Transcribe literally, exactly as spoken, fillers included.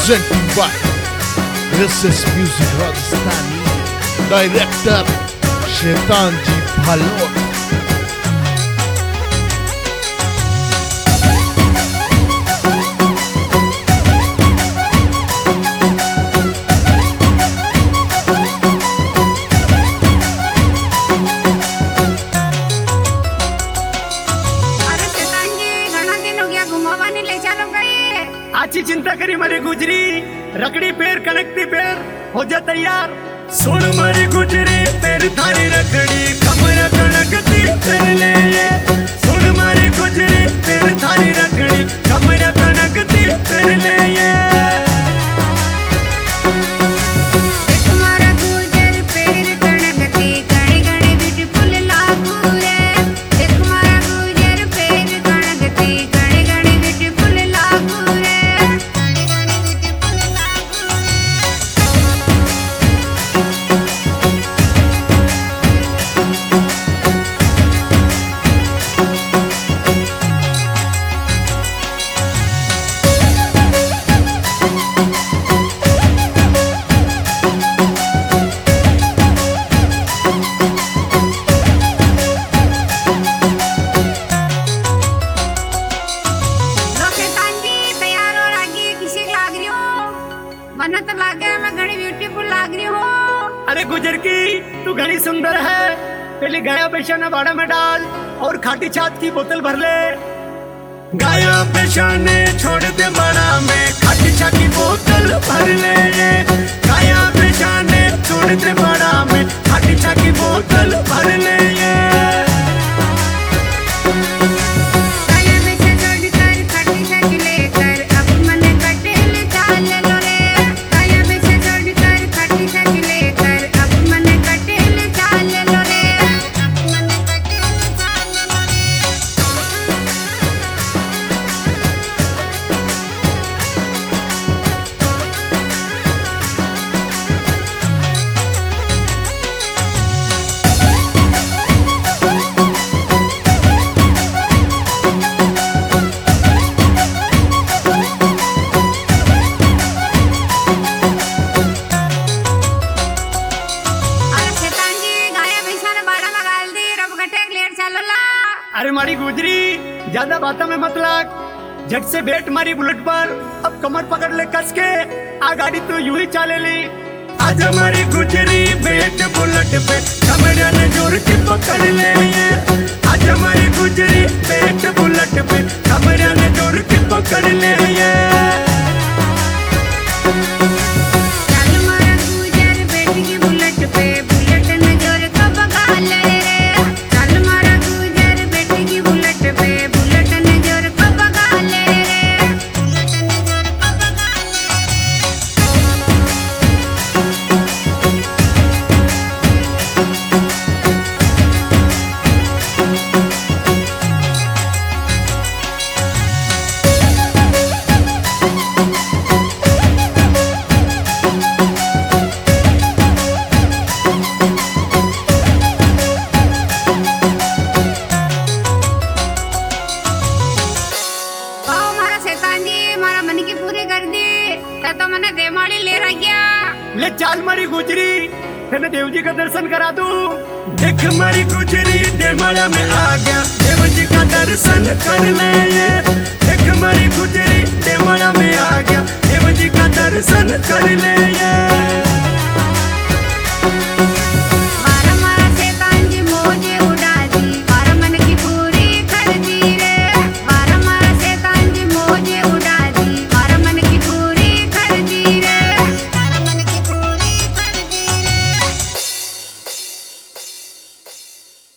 presenting by S S Music Rajasthani, director Shaitan Ji Bhalot। आची चिंता करी मारी गुजरी, रकड़ी पेर कनकती पेर हो जा तैयार। सुन मारी गुजरी तेरी थारी रकड़ी कमर कनकती तेरे ले ये। सुन मारी गुजरी तेरी थारी रकड़ी कमर कनकती तेरे ले ये। तो लागे मैं घनी ब्यूटीफुल लाग रही हूँ। अरे गुजर की तू घनी सुंदर है। पहले गाया पेशाना बाड़ा में डाल और खाटी छात की बोतल भर ले। गाया पेशाने छोड़ दे बाड़ा में खाटी छात की बोतल भर ले। गाया पेशाने छोड़ दे बाड़ा में खाटी छात की बोतल भर ले। अरे मारी गुजरी ज्यादा बातों में मत लग, झट से बैठ मारी बुलेट पर। अब कमर पकड़ ले कस के, आ गाड़ी तो यूं ही चाले ली। आज हमारी गुजरी बैठ बुलेट पे कमरिया ने जोर के पकड़ ले। आज हमारी गुजरी बैठ बुलेट पे कमरिया ने जोर के पकड़ ले। तो मैंने देवमाली ले रखिया। ले चाल मारी गुजरी तेने देव जी का दर्शन करा दूं। देख मारी गुजरी देवमाला में आ गया, देव जी का दर्शन कर ले। देख मारी गुजरी देवमाला में आ गया, देव जी का दर्शन कर ले।